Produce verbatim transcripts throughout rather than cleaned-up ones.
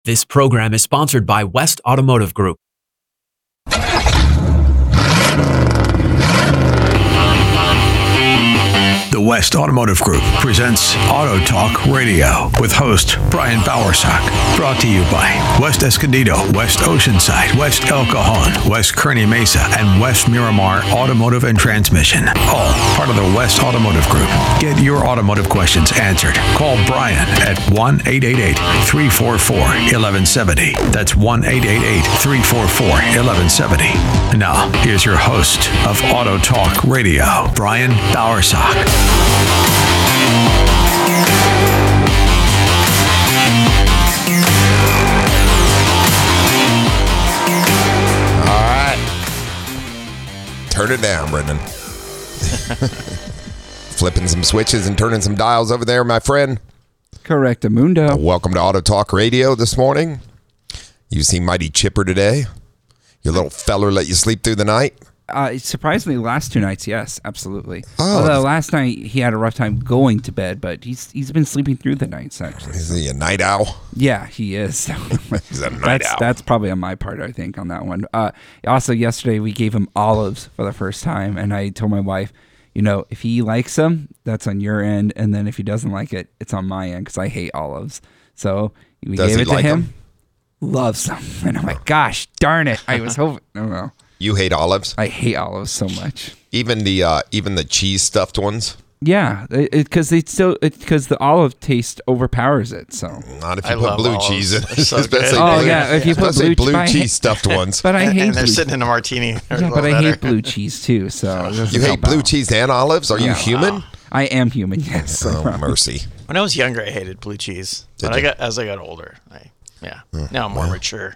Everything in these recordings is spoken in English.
This program is sponsored by West Automotive Group. The West Automotive Group presents Auto Talk Radio with host Brian Bowersock. Brought to you by West Escondido, West Oceanside, West El Cajon, West Kearney Mesa, and West Miramar Automotive and Transmission. All part of the West Automotive Group. Get your automotive questions answered. Call Brian at one eight eight eight, three four four, one one seven zero. That's one eight eight eight, three four four, one one seven zero. Now, here's your host of Auto Talk Radio, Brian Bowersock. All right. Turn it down, Brendan. Flipping some switches and turning some dials over there, my friend. Correctamundo. Welcome to Auto Talk Radio this morning. You seem mighty chipper today. Your little feller let you sleep through the night? Uh, surprisingly, last two nights, yes, absolutely. Oh. Although last night he had a rough time going to bed, but he's he's been sleeping through the nights, actually. Is he a night owl? Yeah, he is. He's a night that's, owl. That's probably on my part, I think, on that one. Uh, also, yesterday we gave him olives for the first time, and I told my wife, you know, if he likes them, that's on your end, and then if he doesn't like it, it's on my end, because I hate olives. So we Does gave he it to like him. them? Loves them. And I'm like, gosh, darn it. I was hoping. I don't know. You hate olives? I hate olives so much. Even the uh, even the cheese stuffed ones? Yeah, because they still because the olive taste overpowers it. So not if you I put love blue olives. cheese in. They're so Especially good. Oh blue, yeah, if you put especially blue, blue but I cheese hate- stuffed ones. But I and, hate and they're blue, sitting in a martini. They're a yeah, but little I better. hate blue cheese too. So it doesn't You hate help blue out. cheese and olives? Are you Yeah. human? I am human. Yes. I Oh, promise. mercy. When I was younger, I hated blue cheese. Did But I you? got as I got older, I yeah. now I'm more mature.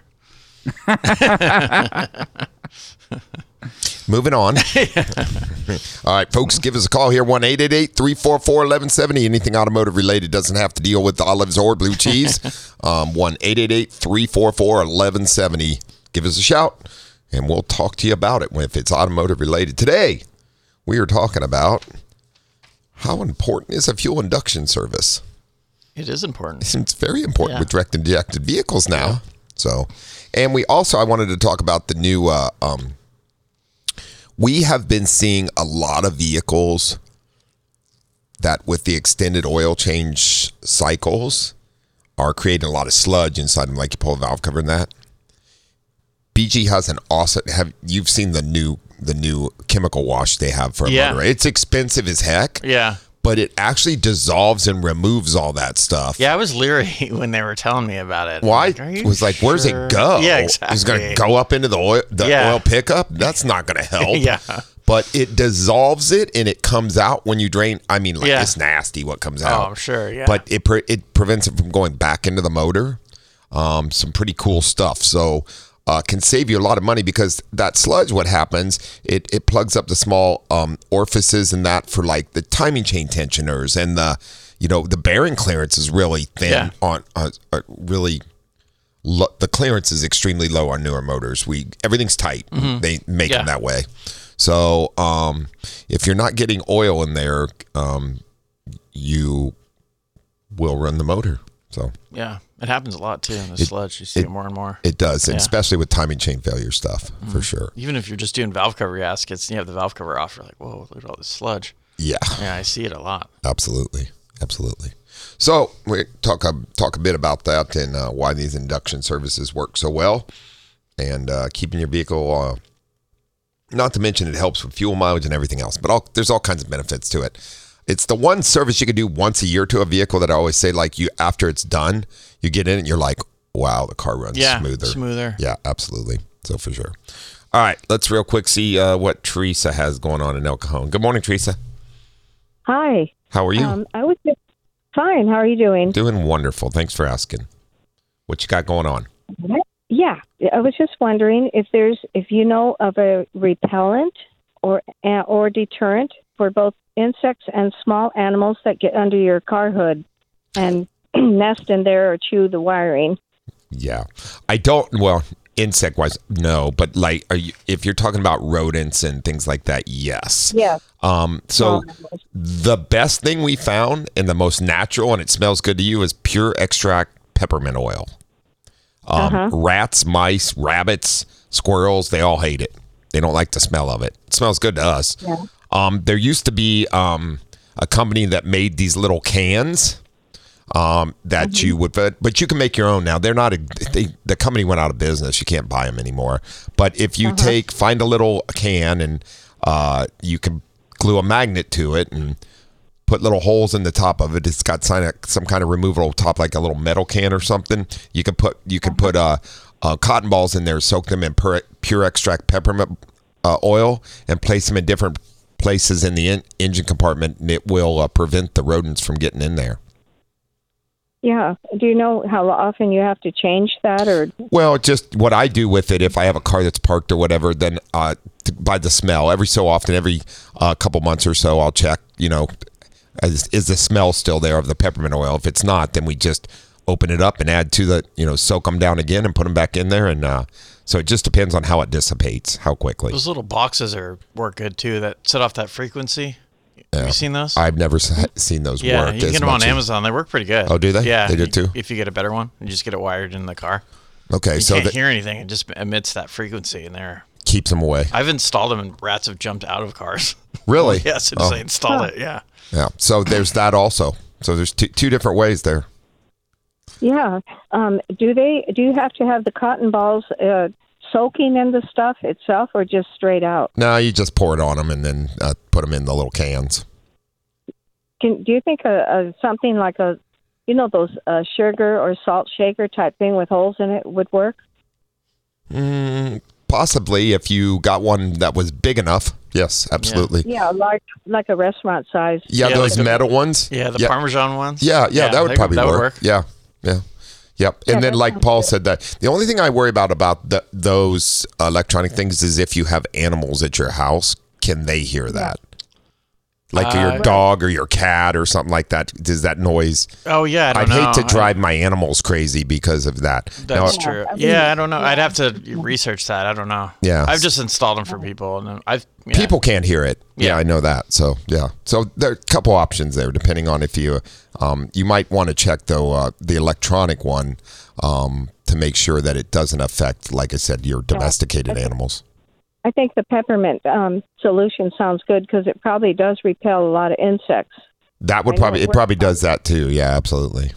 Moving on. All right, folks, give us a call here, one eight eight eight, three four four, one one seven zero. Anything automotive related doesn't have to deal with olives or blue cheese. Um, one eight eight eight, three four four, one one seven zero. Give us a shout, and we'll talk to you about it if it's automotive related. Today, we are talking about how important is a fuel induction service. It is important. It's very important Yeah. with direct injected vehicles now. So, and we also, I wanted to talk about the new, uh, um, we have been seeing a lot of vehicles that with the extended oil change cycles are creating a lot of sludge inside them, like you pull a valve cover in that. B G has an awesome, have you've seen the new, the new chemical wash they have for a Yeah. motor. It's expensive as heck. Yeah. But it actually dissolves and removes all that stuff. Yeah, I was leery when they were telling me about it. Why? Like, Are you was like, where's sure? it go? Yeah, It's going exactly. to go up into the oil, the Yeah. oil pickup. That's not going to help. Yeah. But it dissolves it and it comes out when you drain. I mean, like Yeah. it's nasty what comes Oh, out. I'm sure. Yeah. But it pre- it prevents it from going back into the motor. Um, some pretty cool stuff. So uh, can save you a lot of money because that sludge, what happens, it, it plugs up the small um, orifices and that for like the timing chain tensioners and the, you know, the bearing clearance is really thin Yeah. on uh, uh, really lo- the clearance is extremely low on newer motors. We everything's tight. They make Yeah. them that way. So um, if you're not getting oil in there, um, you will run the motor. So yeah, it happens a lot too in the It- sludge. You see it, it- more and more. it does, Yeah. especially with timing chain failure stuff, for sure. Even if you're just doing valve cover gaskets and you have the valve cover off, you're like, whoa, look at all this sludge. Yeah, Yeah, I see it a lot. absolutely, absolutely. So we talk a, talk a bit about that and uh, why these induction services work so well, and uh, keeping your vehicle. Uh, not to mention it helps with fuel mileage and everything else, but all, there's all kinds of benefits to it. It's the one service you can do once a year to a vehicle that I always say, like you after it's done, you get in and you're like, wow, the car runs Yeah, smoother. smoother. Yeah, absolutely. So for sure. All right, let's real quick see uh, what Teresa has going on in El Cajon. Good morning, Teresa. Hi. How are you? Um, I was just fine. How are you doing? Doing wonderful. Thanks for asking. What you got going on? Yeah, I was just wondering if there's, if you know of a repellent or uh, or deterrent for both insects and small animals that get under your car hood and nest in there or chew the wiring. Yeah, I don't. Well, insect wise, no. But like, are you, if you're talking about rodents and things like that, yes. Yeah. Um. So the best thing we found and the most natural, and it smells good to you, is pure extract peppermint oil. Um, Uh-huh. Rats, mice, rabbits, squirrels, they all hate it. They don't like the smell of it. It smells good to us. Yeah. Um, there used to be um, a company that made these little cans um, that Mm-hmm. you would, but, but you can make your own now. They're not, a, they, the company went out of business. You can't buy them anymore. But if you Uh-huh. take, find a little can and uh, you can glue a magnet to it and put little holes in the top of it. It's got some, some kind of removable top, like a little metal can or something. You can put, you can put uh, uh, cotton balls in there, soak them in pure, pure extract peppermint uh, oil and place them in different places in the en- engine compartment, and it will uh, prevent the rodents from getting in there. Yeah. Do you know how often you have to change that, or? Well, just what I do with it, if I have a car that's parked or whatever, then uh, t- by the smell, every so often, every uh, couple months or so, I'll check, you know, is, is the smell still there of the peppermint oil? If it's not, then we just open it up and add to the, you know, soak them down again and put them back in there. And uh, so it just depends on how it dissipates, how quickly. Those little boxes are work good too. That set off that frequency. Have Yeah. you seen those? I've never s- seen those yeah, work. you can as get them on much as- Amazon. They work pretty good. Oh, do they? Yeah, They do you- too? If you get a better one, you just get it wired in the car. Okay, You so can't that hear anything. It just emits that frequency in there. keeps them away. I've installed them and rats have jumped out of cars. Really? Yeah, as soon as Oh. I install it. Yeah. Yeah. So there's that also. So there's two, two different ways there. Yeah. Um, do they? Do you have to have the cotton balls uh, soaking in the stuff itself, or just straight out? No, you just pour it on them and then uh, put them in the little cans. Can, do you think a, a something like a, you know, those uh, sugar or salt shaker type thing with holes in it would work? Mm, possibly if you got one that was big enough. Yes, absolutely. Yeah, like like a restaurant size. Yeah, Yeah, those like the- metal ones. Yeah, the yeah. Parmesan ones. Yeah, yeah, that would they- probably that work. would work. Yeah, yeah, yep. Yeah, And then, that like sounds Paul good. said, that the only thing I worry about about the, those electronic things is if you have animals at your house, can they hear that? Like Uh, your dog or your cat or something like that. Does that noise? Oh yeah, I don't I'd know. hate to drive my animals crazy because of that. That's Now, true. I mean, Yeah, I don't know. I'd have to research that. I don't know. Yeah. I've just installed them for people, and I've yeah. People can't hear it. Yeah. Yeah. I know that. So yeah. So there are a couple options there, depending on if you, um, you might want to check though uh, the electronic one um, to make sure that it doesn't affect, like I said, your domesticated animals. I think the peppermint um, solution sounds good because it probably does repel a lot of insects. That would I know probably it it probably does that too. Yeah, absolutely.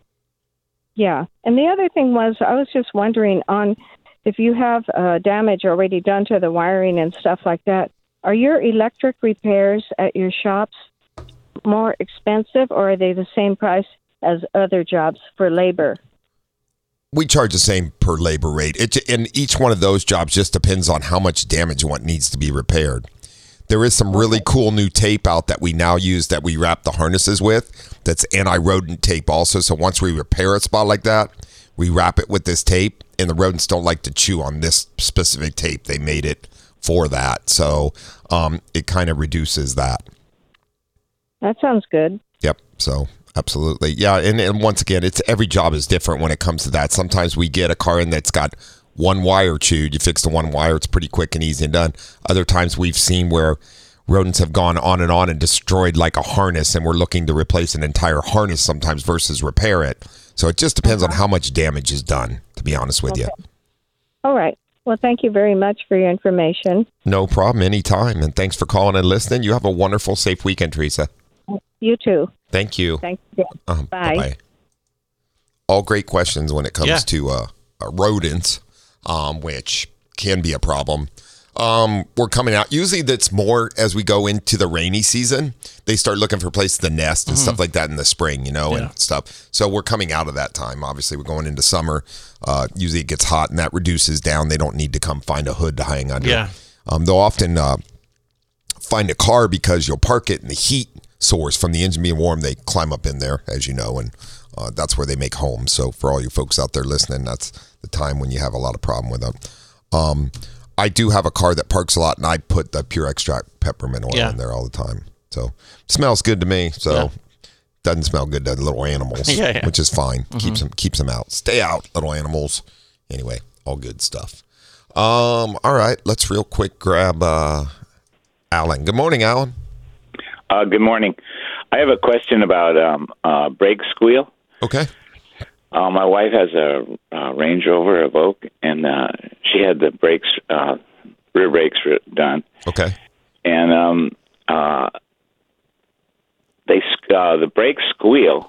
Yeah. And the other thing was, I was just wondering on if you have uh, damage already done to the wiring and stuff like that, are your electric repairs at your shops more expensive, or are they the same price as other jobs for labor? We charge the same per labor rate. It, and each one of those jobs just depends on how much damage and what needs to be repaired. There is some really cool new tape out that we now use that we wrap the harnesses with that's anti-rodent tape also. So once we repair a spot like that, we wrap it with this tape, and the rodents don't like to chew on this specific tape. They made it for that. So um, it kind of reduces that. That sounds good. Yep. So absolutely. Yeah. And, and once again, it's every job is different when it comes to that. Sometimes we get a car in that's got one wire chewed. You fix the one wire, it's pretty quick and easy and done. Other times we've seen where rodents have gone on and on and destroyed like a harness, and we're looking to replace an entire harness sometimes versus repair it. So it just depends on how much damage is done, to be honest with you. All right. Well, thank you very much for your information. No problem. Anytime. And thanks for calling and listening. You have a wonderful, safe weekend, Teresa. You too. Thank you. Thanks again. Um, Bye. bye-bye. All great questions when it comes Yeah. to uh, uh, rodents, um, which can be a problem. Um, we're coming out. Usually that's more as we go into the rainy season. They start looking for places to nest and stuff like that in the spring, you know, Yeah. and stuff. So we're coming out of that time. Obviously, we're going into summer. Uh, usually it gets hot and that reduces down. They don't need to come find a hood to hang under. Yeah. Um, they'll often uh, find a car because you'll park it in the heat source from the engine being warm. They climb up in there, as you know, and uh, that's where they make homes. So for all you folks out there listening, that's the time when you have a lot of problem with them. Um, I do have a car that parks a lot, and I put the pure extract peppermint oil Yeah. in there all the time. So it smells good to me. So Yeah. doesn't smell good to the little animals, Yeah, yeah. which is fine. Keeps them keeps them out. Stay out, little animals. Anyway, all good stuff. Um, all right, let's real quick grab uh, Alan. Good morning, Alan. Uh, good morning. I have a question about um, uh, brake squeal. Okay. Uh, my wife has a uh, Range Rover Evoque, and uh, she had the brakes, uh, rear brakes done. Okay. And um, uh, they uh, the brakes squeal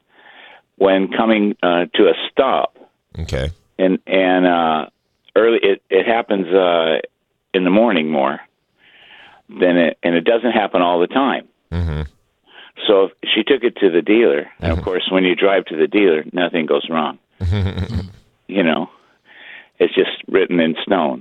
when coming uh, to a stop. Okay. And and uh, early it it happens uh, in the morning more than it, and it doesn't happen all the time. Mm-hmm. So she took it to the dealer, and of course, when you drive to the dealer, nothing goes wrong. You know, it's just written in stone.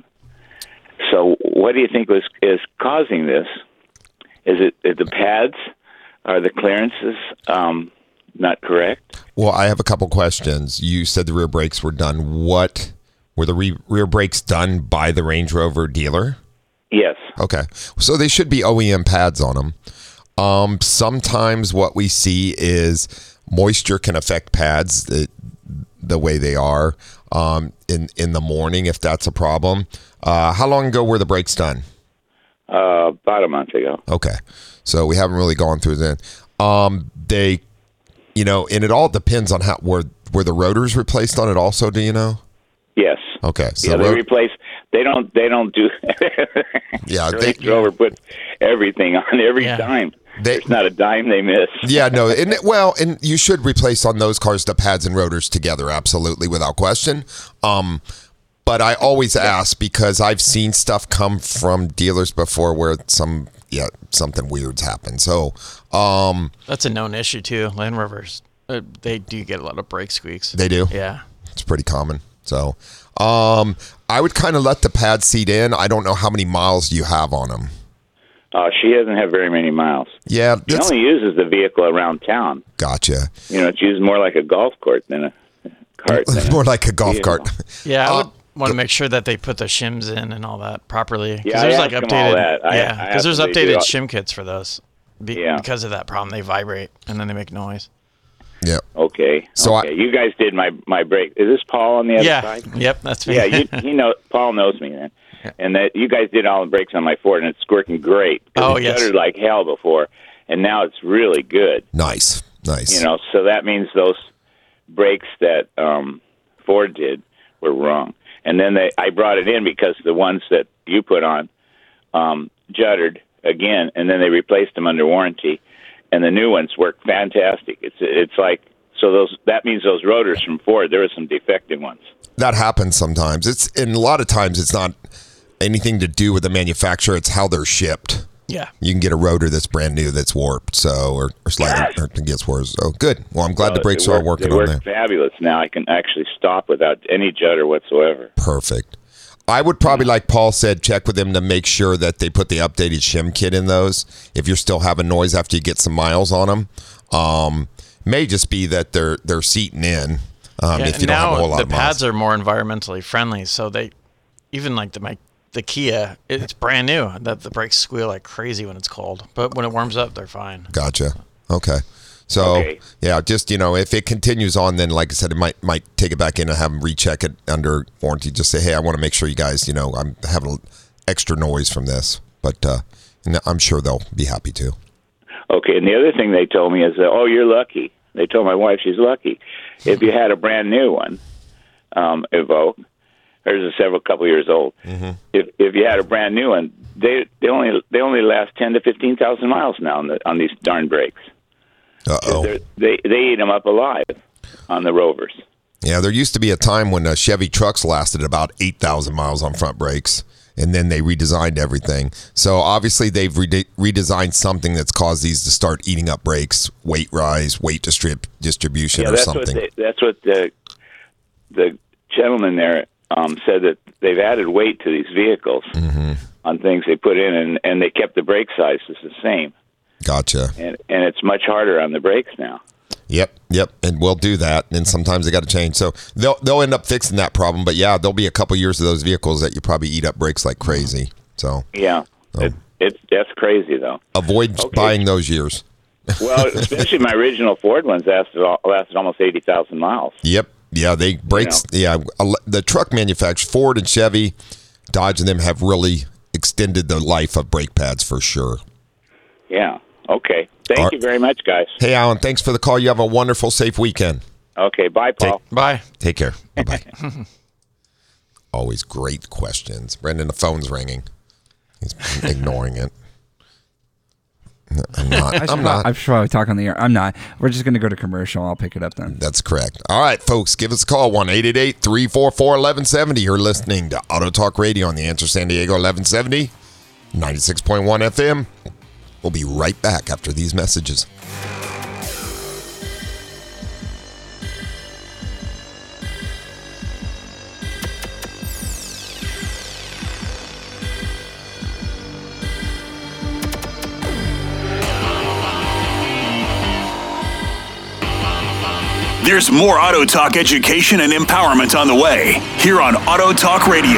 So, what do you think was is causing this? Is it is the pads? Are the clearances um, not correct? Well, I have a couple questions. You said the rear brakes were done. What were the re- rear brakes done by the Range Rover dealer? Yes. Okay, so they should be O E M pads on them. Um, sometimes what we see is moisture can affect pads the, the way they are um, in in the morning if that's a problem. Uh, how long ago were the brakes done? Uh, about a month ago. Okay, so we haven't really gone through that. Um, they, you know, and it all depends on how were were the rotors replaced on it. Also, do you know? Yes. Okay. So yeah, they rot- replace. They don't. They don't do. yeah. They, Range Rover put everything on every Yeah. dime. They- There's not a dime they miss. Yeah, no, and it- well, and you should replace on those cars the pads and rotors together, absolutely, without question. Um, but I always ask because I've seen stuff come from dealers before where some, yeah, something weird's happened. So, um, That's a known issue too. Land Rovers, uh, they do get a lot of brake squeaks. they do. Yeah. It's pretty common. So, um, I would kind of let the pad seat in. I don't know how many miles you have on them. Uh, she doesn't have very many miles. Yeah, She that's only uses the vehicle around town. gotcha. You know, it's used more like a golf cart than a cart. Than More a like a golf vehicle. cart. Yeah, I Uh, would want to make sure that they put the shims in and all that properly. 'Cause Yeah, I there's asked like them updated. all that. I- yeah, I because there's asked them to do updated all- shim kits for those. Be, Yeah. Because of that problem, they vibrate and then they make noise. Yeah. Okay. So okay. I- you guys did my my brake. Is this Paul on the other Yeah. side? Yep. That's me. Yeah, you, he know Paul knows me then, and that you guys did all the brakes on my Ford, and it's working great. 'Cause Oh, it yes. stuttered like hell before, and now it's really good. Nice. Nice. You know, so that means those brakes that um, Ford did were wrong, and then they I brought it in because the ones that you put on um, juddered again, and then they replaced them under warranty, and the new ones work fantastic. It's it's like. So those that means those rotors from Ford, there were some defective ones. That happens sometimes. It's and a lot of times it's not anything to do with the manufacturer. It's how they're shipped. Yeah. You can get a rotor that's brand new that's warped, so or, or slightly or it gets worse. Oh, good. Well, I'm glad Uh, the brakes they are work- working they on work there. fabulous now. I can actually stop without any judder whatsoever. Perfect. I would probably, like Paul said, check with them to make sure that they put the updated shim kit in those. If you're still having noise after you get some miles on them, um, may just be that they're they're seating in. Um, Yeah, if you don't have a now whole lot the of miles. pads are more environmentally friendly, so they even like the my the Kia, it's brand new. That the brakes squeal like crazy when it's cold, but when it warms up, they're fine. Gotcha. Okay. So Okay. yeah, just you know, if it continues on, then like I said, it might might take it back in and have them recheck it under warranty. Just say, hey, I want to make sure you guys, you know, I'm having extra noise from this, but uh, and I'm sure they'll be happy to. Okay, and the other thing they told me is that, oh, you're lucky. They told my wife she's lucky. If you had a brand new one, um, Evoque, hers is several couple years old. Mm-hmm. If if you had a brand new one, they they only they only last ten to fifteen thousand miles now on the on these darn brakes. Uh oh. They're- They they eat them up alive on the Rovers. Yeah, there used to be a time when uh, Chevy trucks lasted about eight thousand miles on front brakes, and then they redesigned everything. So obviously they've rede- redesigned something that's caused these to start eating up brakes, weight rise, weight distrib- distribution Yeah, or that's something. what they, that's what the the gentleman there um, said, that they've added weight to these vehicles Mm-hmm. on things they put in, and, and they kept the brake sizes the same, Gotcha. and and it's much harder on the brakes now. Yep, yep, and we'll do that. And sometimes they got to change, so they'll they'll end up fixing that problem. But yeah, there'll be a couple years of those vehicles that you probably eat up brakes like crazy. So Yeah, Oh. it, it's that's crazy though. avoid Okay. buying those years. Well, especially my original Ford ones lasted al- lasted almost eighty thousand miles. Yep, yeah, they brakes. Yeah, a- the truck manufacturers, Ford and Chevy, Dodge, and them have really extended the life of brake pads for sure. Yeah. Okay. Thank All you very much, guys. Hey, Alan, thanks for the call. You have a wonderful, safe weekend. Okay, bye, Paul. Take, Bye. take care. Bye-bye. Always great questions. Brendan, the phone's ringing. He's ignoring it. I'm not. I should, I'm not. I should probably talk on the air. I'm not. We're just going to go to commercial. I'll pick it up then. That's correct. All right, folks, give us a call, one eight eight eight, three four four, eleven seventy. You're listening to Auto Talk Radio on the Answer San Diego eleven seventy, ninety-six point one F M. We'll be right back after these messages. There's more Auto Talk education and empowerment on the way here on Auto Talk Radio.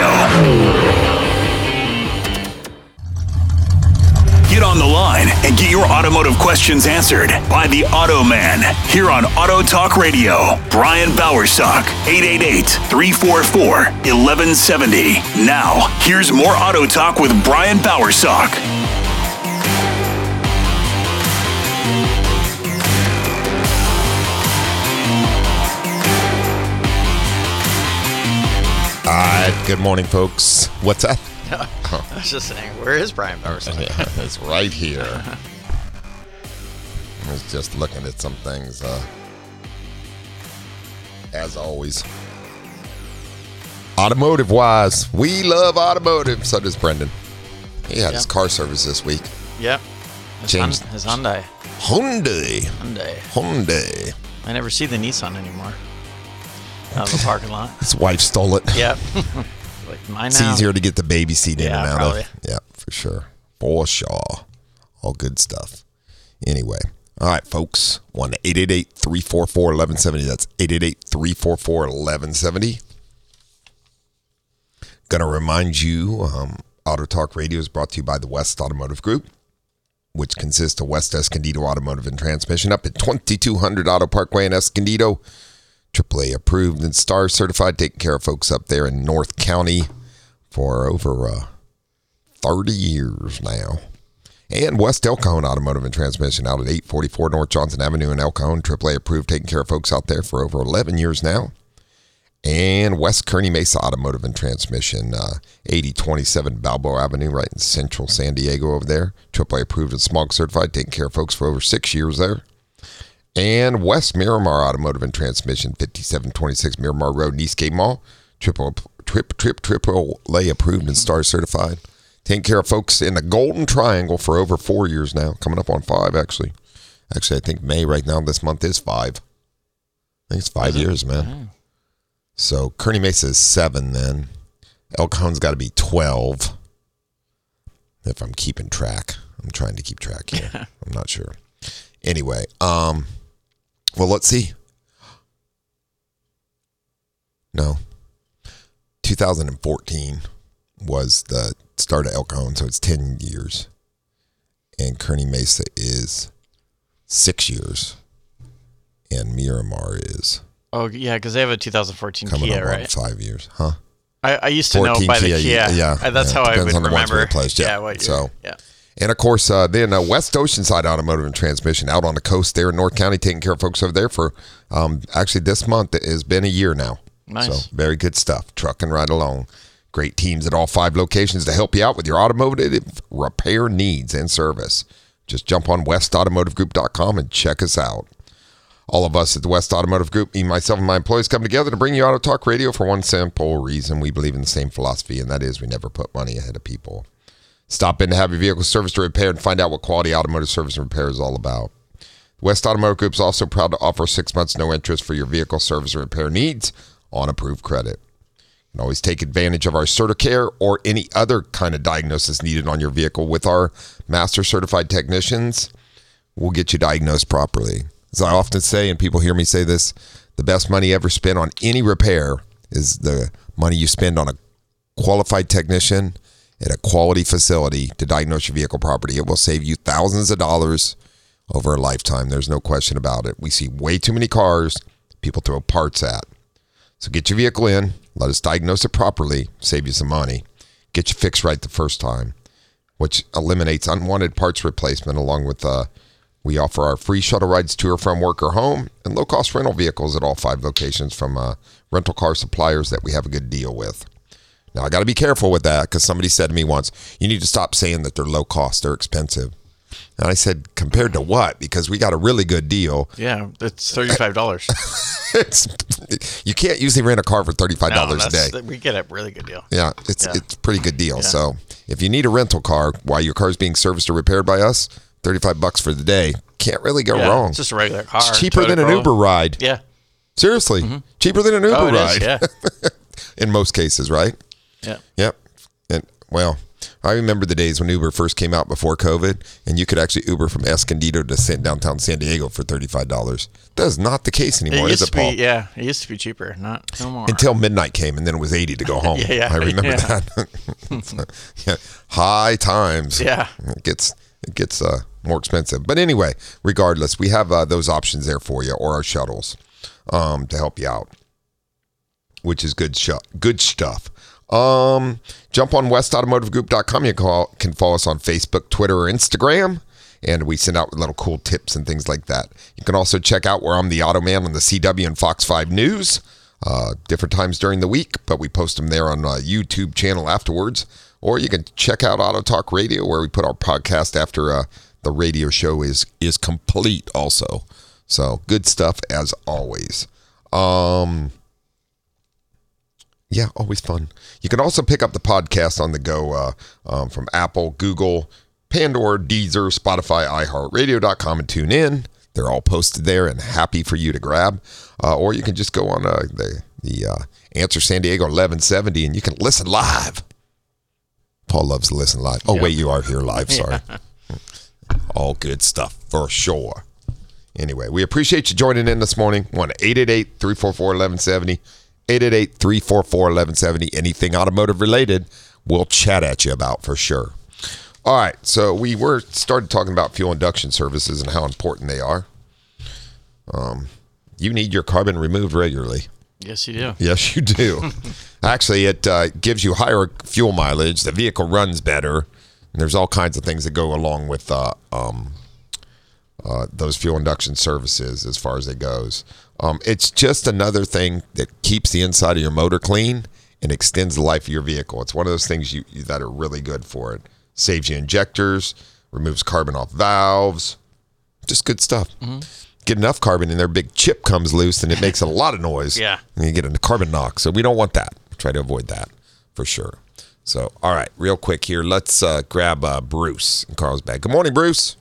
Get on the line and get your automotive questions answered by the Auto Man here on Auto Talk Radio. Brian Bowersock, eight eight eight, three four four, one one seven zero. Now, here's more Auto Talk with Brian Bowersock. All right, good morning, folks. What's that? I was just saying, where is Brian Bowersock? Yeah, it's right here. I was just looking at some things. Uh, as always, automotive-wise, we love automotive. So does Brendan. He had Yeah. his car service this week. Yep. His, James- Hon- his Hyundai. Hyundai. Hyundai. Hyundai. I never see the Nissan anymore. Out of the parking lot. His wife stole it. Yep. Like mine It's now. easier to get the baby seat in Yeah, and out probably. of. Yeah, for sure. For sure. All good stuff. Anyway. All right, folks. one eight eight eight, three four four, one one seven zero. That's eight eight eight, three four four, one one seven zero. Going to remind you, um, Auto Talk Radio is brought to you by the West Automotive Group, which consists of West Escondido Automotive and Transmission up at twenty-two hundred Auto Parkway in Escondido. triple A approved and STAR certified, taking care of folks up there in North County for over uh, thirty years now. And West El Cajon Automotive and Transmission out at eight forty-four North Johnson Avenue in El Cajon, triple A approved, taking care of folks out there for over eleven years now. And West Kearny Mesa Automotive and Transmission, uh, eighty twenty-seven Balboa Avenue, right in central San Diego over there. triple A approved and smog certified, taking care of folks for over six years there. And West Miramar Automotive and Transmission, fifty-seven twenty-six Miramar Road, in Eastgate Mall. Triple, trip, trip, triple A approved and STAR certified. Taking care of folks in the Golden Triangle for over four years now. Coming up on five, actually. Actually, I think May right now, this month is five. I think it's five is years, it? man. Mm. So Kearny Mesa is seven then. El Cajon's got to be twelve. If I'm keeping track. I'm trying to keep track here. I'm not sure. Anyway, um... well, let's see. No. two thousand fourteen was the start of El Cajon, so it's ten years. And Kearny Mesa is six years. And Miramar is Oh, yeah, because they have a two thousand fourteen coming Kia, up right? on five years. Huh? I, I used to know by the Kia. Kia. Yeah. I, that's yeah, how I depends would on the ones we remember. replaced, yeah. yeah, what So, year. Yeah. And of course, uh, then uh, West Oceanside Automotive and Transmission out on the coast there in North County, taking care of folks over there for um, actually this month it has been a year now. Nice. So very good stuff. Trucking right along. Great teams at all five locations to help you out with your automotive repair needs and service. Just jump on west automotive group dot com and check us out. All of us at the West Automotive Group, me, myself, and my employees come together to bring you Auto Talk Radio for one simple reason. We believe in the same philosophy, and that is we never put money ahead of people. Stop in to have your vehicle serviced or repaired and find out what quality automotive service and repair is all about. West Automotive Group is also proud to offer six months no interest for your vehicle service and repair needs on approved credit. You can always take advantage of our CertiCare or any other kind of diagnosis needed on your vehicle with our master certified technicians. We'll get you diagnosed properly. As I often say, and people hear me say this, the best money ever spent on any repair is the money you spend on a qualified technician at a quality facility to diagnose your vehicle properly. It will save you thousands of dollars over a lifetime. There's no question about it. We see way too many cars people throw parts at. So get your vehicle in, let us diagnose it properly, save you some money, get you fixed right the first time, which eliminates unwanted parts replacement along with uh, We offer our free shuttle rides to or from work or home and low-cost rental vehicles at all five locations from uh, rental car suppliers that we have a good deal with. Now, I got to be careful with that because somebody said to me once, you need to stop saying that they're low cost, they're expensive. And I said, compared to what? Because we got a really good deal. Yeah, it's thirty-five dollars. it's, you can't usually rent a car for thirty-five dollars no, a day. We get a really good deal. Yeah, it's Yeah. it's a pretty good deal. Yeah. So if you need a rental car while your car is being serviced or repaired by us, thirty-five bucks for the day. Can't really go Yeah, wrong. It's just a regular car. It's cheaper Toyota than an Corolla. Uber ride. Yeah. Seriously, Mhm. cheaper than an Uber Oh, it is, ride. yeah. In most cases, right? Yeah. Yep. And well, I remember the days when Uber first came out before COVID, and you could actually Uber from Escondido to San, downtown San Diego for thirty-five dollars. That is not the case anymore, It is used it, to Paul? be, yeah, it used to be cheaper. Not no more. Until midnight came, and then it was eighty to go home. Yeah, yeah, I remember yeah. that. Yeah. High times. Yeah. It gets it gets uh, more expensive. But anyway, regardless, we have uh, those options there for you, or our shuttles um, to help you out, which is good sh- good stuff. Um, jump on west automotive group dot com. You can, call, can follow us on Facebook, Twitter, or Instagram, and we send out little cool tips and things like that. You can also check out where I'm the Auto Man on the C W and Fox five News, uh, different times during the week, but we post them there on a YouTube channel afterwards. Or you can check out Auto Talk Radio, where we put our podcast after uh, the radio show is is complete also. So good stuff as always. Um... Yeah, always fun. You can also pick up the podcast on the go uh, um, from Apple, Google, Pandora, Deezer, Spotify, i heart radio dot com, and tune in. They're all posted there and happy for you to grab. Uh, or you can just go on uh, the, the uh, Answer San Diego eleven seventy and you can listen live. Paul loves to listen live. Oh, Yeah. wait, you are here live. Sorry. All good stuff for sure. Anyway, we appreciate you joining in this morning. one eight eight eight, three four four, one one seven zero. eight eight eight, three four four, one one seven zero. Anything automotive related, we'll chat at you about for sure. All right, so we were started talking about fuel induction services and how important they are. Um, you need your carbon removed regularly. Yes, you do. Yes, you do. Actually, it uh, gives you higher fuel mileage. The vehicle runs better. And there's all kinds of things that go along with uh, um, uh, those fuel induction services as far as it goes. Um, it's just another thing that keeps the inside of your motor clean and extends the life of your vehicle. It's one of those things you, you that are really good for it. Saves you injectors, removes carbon off valves, just good stuff. Mm-hmm. Get enough carbon in there, big chip comes loose and it makes a lot of noise. Yeah. And you get a carbon knock. So we don't want that. Try to avoid that for sure. So, all right, real quick here. Let's uh, grab uh, Bruce in Carlsbad. Good morning, Bruce.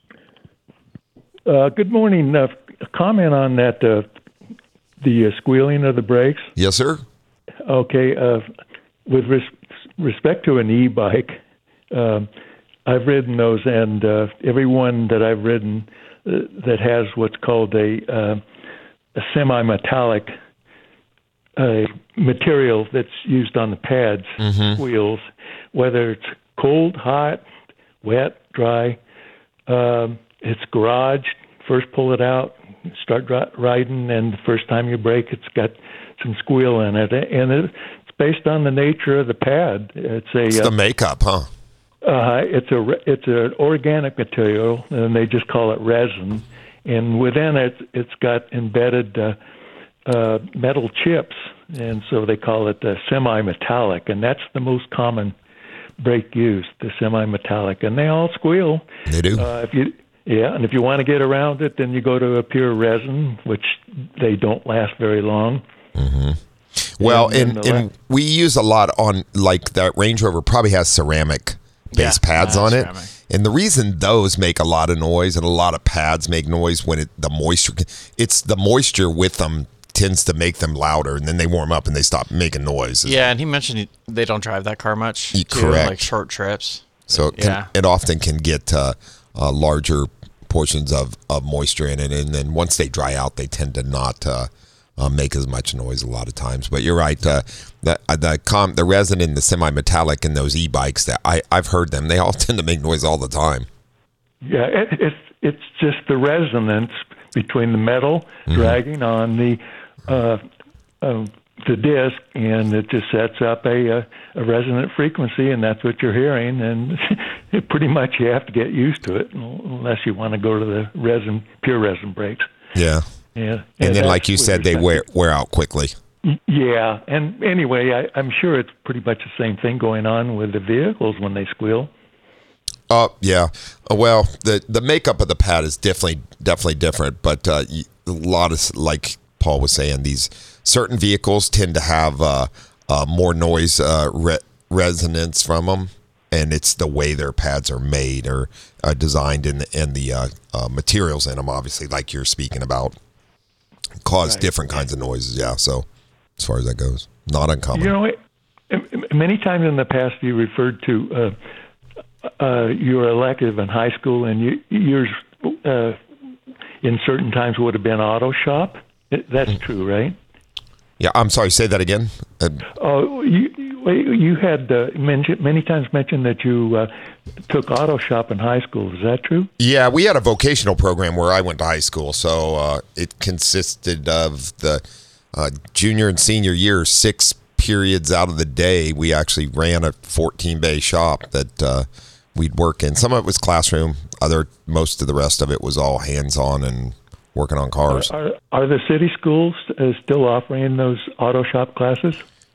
Uh, good morning. Uh, a comment on that, uh, the uh, squealing of the brakes. Yes, sir. Okay. Uh, with res- respect to an e-bike, um, I've ridden those, and uh, everyone that I've ridden uh, that has what's called a, uh, a semi-metallic uh, material that's used on the pads, Mm-hmm. wheels, whether it's cold, hot, wet, dry, um, it's garaged. First pull it out, start dri- riding, and the first time you brake, it's got some squeal in it. And it's based on the nature of the pad. It's a It's uh, the makeup, huh? uh, it's a re- it's an organic material, and they just call it resin. And within it, it's got embedded uh, uh, metal chips, and so they call it uh, semi-metallic, and that's the most common brake used, the semi-metallic, and they all squeal. They do. Uh, if you yeah, and if you want to get around it, then you go to a pure resin, which they don't last very long. Mm-hmm. Well, And and, then the and we use a lot on, like, that Range Rover probably has ceramic base Yeah, pads uh, on it. ceramic. And the reason those make a lot of noise and a lot of pads make noise when it the moisture, it's the moisture with them tends to make them louder, and then they warm up and they stop making noise. Yeah, and he mentioned he, they don't drive that car much. You- too, correct. Like short trips. So it, can, yeah. it often can get uh, uh, larger portions of, of moisture in it, and then once they dry out, they tend to not uh, uh, make as much noise a lot of times. But you're right, uh, the uh, the com- the resin and the semi-metallic in those e-bikes, that I I've heard them, they all tend to make noise all the time. Yeah, it, it's it's just the resonance between the metal Mm-hmm. dragging on the uh, uh, the disc, and it just sets up a, a, a resonant frequency, and that's what you're hearing. And it pretty much you have to get used to it, unless you want to go to the resin, pure resin brakes. Yeah. Yeah. And then, like you said, they wear wear out quickly. Yeah. And anyway, I, I'm sure it's pretty much the same thing going on with the vehicles when they squeal. Oh, uh, yeah. Uh, well, the the makeup of the pad is definitely definitely different, but uh, a lot of, like Paul was saying, these certain vehicles tend to have uh, uh, more noise uh, re- resonance from them, and it's the way their pads are made or uh, designed, and the, and the uh, uh, materials in them, obviously, like you're speaking about, cause right. different kinds of noises. Yeah, so as far as that goes, not uncommon. You know, many times in the past you referred to uh, uh, your elective in high school, and you, yours uh, in certain times would have been auto shop. That's mm. true, right? Yeah, I'm sorry. Say that again. Uh, oh, you you had uh, mentioned, many times mentioned that you uh, took auto shop in high school. Is that true? Yeah, we had a vocational program where I went to high school, so uh, it consisted of the uh, junior and senior years, six periods out of the day. We actually ran a fourteen bay shop that uh, we'd work in. Some of it was classroom. Other most of the rest of it was all hands on and working on cars. Are, are, are the city schools uh, still offering those auto shop classes?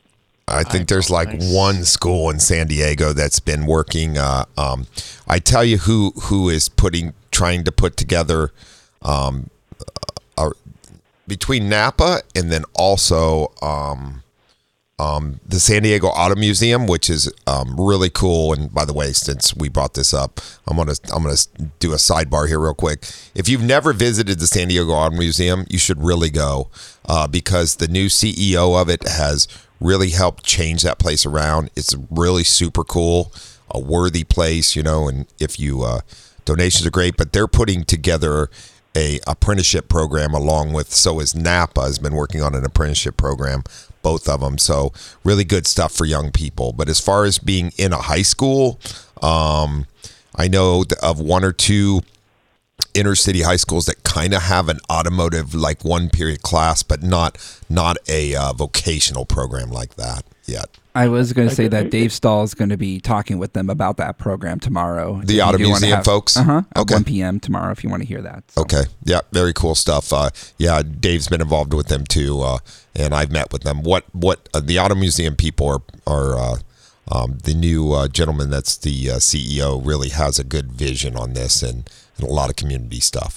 I think I there's like think one school in San Diego that's been working. Uh, um, I tell you who who is putting trying to put together um, uh, between Napa and then also um, um, the San Diego Auto Museum, which is um, really cool. And by the way, since we brought this up, I'm gonna I'm gonna do a sidebar here real quick. If you've never visited the San Diego Auto Museum, you should really go uh, because the new C E O of it has really helped change that place around. It's really super cool, a worthy place, you know. And if you uh, donations are great, but they're putting together a apprenticeship program along with, so is Napa has been working on an apprenticeship program, both of them. So really good stuff for young people. But as far as being in a high school, um, I know of one or two inner city high schools that kind of have an automotive, like one period class, but not not a uh, vocational program like that yet. I was going to say that Dave Stahl is going to be talking with them about that program tomorrow. The Auto Museum have, folks? Uh-huh. At okay. one p.m. tomorrow if you want to hear that. So. Okay. Yeah, very cool stuff. Uh, yeah, Dave's been involved with them too, uh, and I've met with them. What what uh, the Auto Museum people are, are uh, um, the new uh, gentleman that's the uh, C E O really has a good vision on this and, and a lot of community stuff.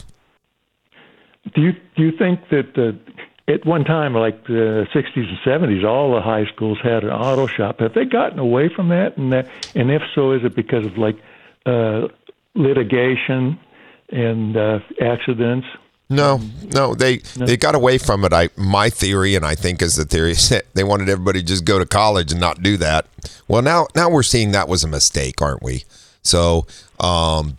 Do you, do you think that... Uh, At one time, like the sixties and seventies, all the high schools had an auto shop. Have they gotten away from that? And, that, and if so, is it because of like uh, litigation and uh, accidents? No, no, they no. they got away from it. I my theory, and I think is the theory, is that they wanted everybody to just go to college and not do that. Well, now now we're seeing that was a mistake, aren't we? So. Um,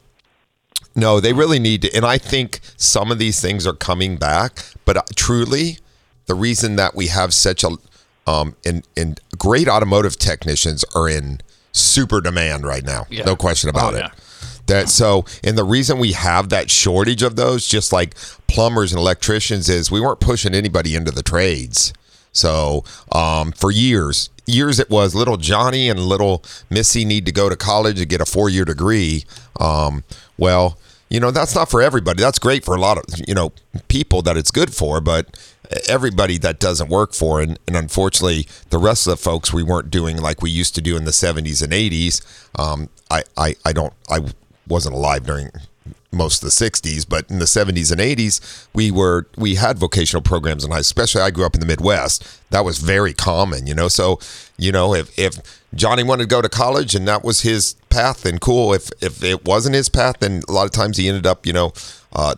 No, they really need to, and I think some of these things are coming back. But truly, the reason that we have such a um, and and great automotive technicians are in super demand right now. Yeah. No question about oh, it. Yeah. That so, and the reason we have that shortage of those, just like plumbers and electricians, is we weren't pushing anybody into the trades. So um, for years, years it was little Johnny and little Missy need to go to college and get a four-year degree. Um, well. You know, that's not for everybody. That's great for a lot of, you know, people that it's good for, but everybody that doesn't work for. And, and unfortunately, the rest of the folks we weren't doing like we used to do in the seventies and eighties. Um, I, I, I don't, I wasn't alive during most of the sixties, but in the seventies and eighties, we were, we had vocational programs in high, especially I grew up in the Midwest. That was very common, you know, so, you know, if, if Johnny wanted to go to college and that was his path, then cool. If, if it wasn't his path, then a lot of times he ended up, you know, uh,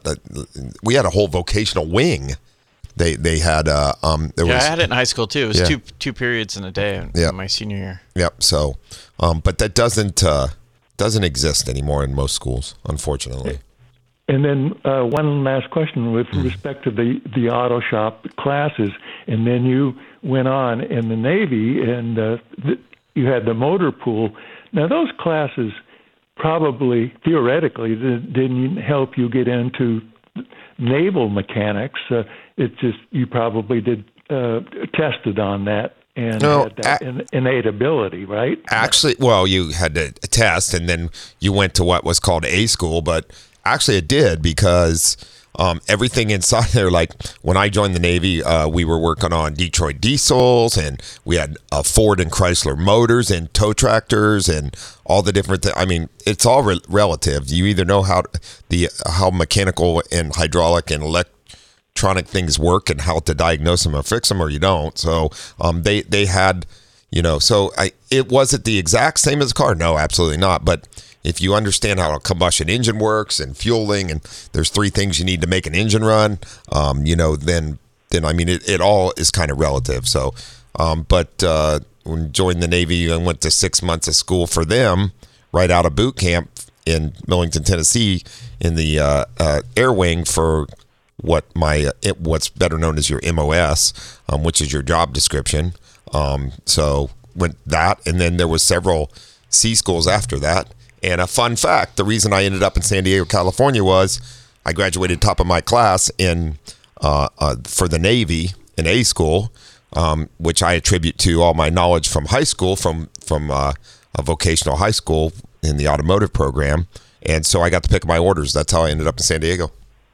we had a whole vocational wing. They, they had, uh, um, there yeah, was, I had it in high school too. It was yeah. two, two periods in a day in yeah. my senior year. Yep. So, um, but that doesn't, uh, doesn't exist anymore in most schools, unfortunately. And then uh, one last question with respect to the, the auto shop classes. And then you went on in the Navy and uh, th- you had the motor pool. Now, those classes probably, theoretically, didn't help you get into naval mechanics. Uh, it just, you probably did uh, tested on that and No, had that a- in, innate ability, right? Actually, well, you had to test, and then you went to what was called A school, but actually it did because um, everything inside there, like when I joined the Navy, uh, we were working on Detroit diesels, and we had uh, Ford and Chrysler motors and tow tractors and all the different things. I mean, it's all re- relative. You either know how the how mechanical and hydraulic and electronic things work and how to diagnose them or fix them, or you don't. So um, they they had, you know, so I it wasn't the exact same as a car. No, absolutely not. But if you understand how a combustion engine works and fueling, and there's three things you need to make an engine run, um, you know, then then I mean, it, it all is kind of relative. So, um, but uh, when I joined the Navy, I went to six months of school for them right out of boot camp in Millington, Tennessee, in the uh, uh, air wing for what my uh, it, what's better known as your M O S, um, which is your job description. Um, so went that, and then there was several C schools after that. And a fun fact, the reason I ended up in San Diego, California was I graduated top of my class in uh, uh, for the Navy in A school, um, which I attribute to all my knowledge from high school, from, from uh, a vocational high school in the automotive program. And so I got to pick my orders. That's how I ended up in San Diego.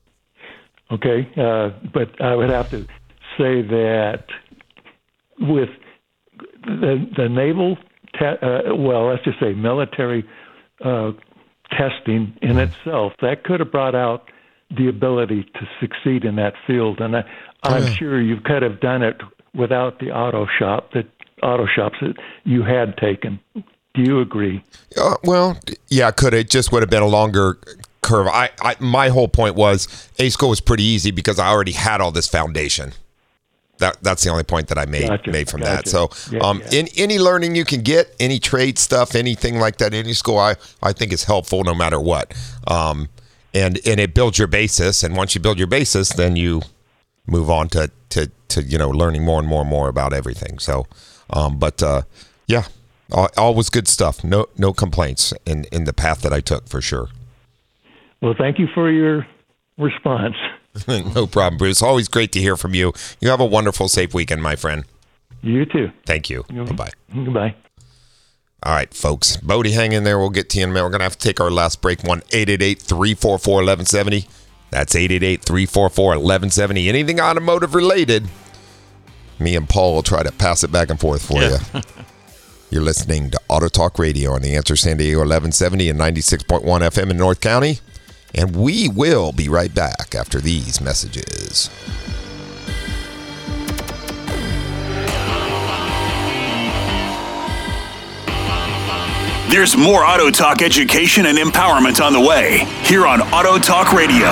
Okay, uh, but I would have to say that with the, the naval, te- uh, well, let's just say military Uh, testing in itself, that could have brought out the ability to succeed in that field. And I, I'm yeah. sure you could have done it without the auto shop, that auto shops that you had taken. Do you agree? Uh, well, yeah, could it just would have been a longer curve. I, I my whole point was A school was pretty easy because I already had all this foundation. That that's the only point that I made Gotcha, made from gotcha. that. So, Yeah, um, yeah. in any learning you can get, any trade stuff, anything like that, any school, I, I think is helpful no matter what. Um, and and it builds your basis, and once you build your basis, then you move on to to, to you know learning more and more and more about everything. So, um, but uh, yeah, all, all was good stuff. No no complaints in in the path that I took for sure. Well, thank you for your response. No problem, Bruce. Always great to hear from you. You have a wonderful, safe weekend, my friend. You too. Thank you. Bye-bye. Goodbye. All right, folks. Bodie, hang in there. We'll get to you in a minute. We're going to have to take our last break. one eight eight eight, three four four, one one seven zero. That's eight eight eight, three four four, one one seven zero. Anything automotive related, me and Paul will try to pass it back and forth for Yeah. you. You're listening to Auto Talk Radio on The Answer San Diego eleven seventy and ninety-six point one F M in North County. And we will be right back after these messages. There's more Auto Talk education and empowerment on the way here on Auto Talk Radio.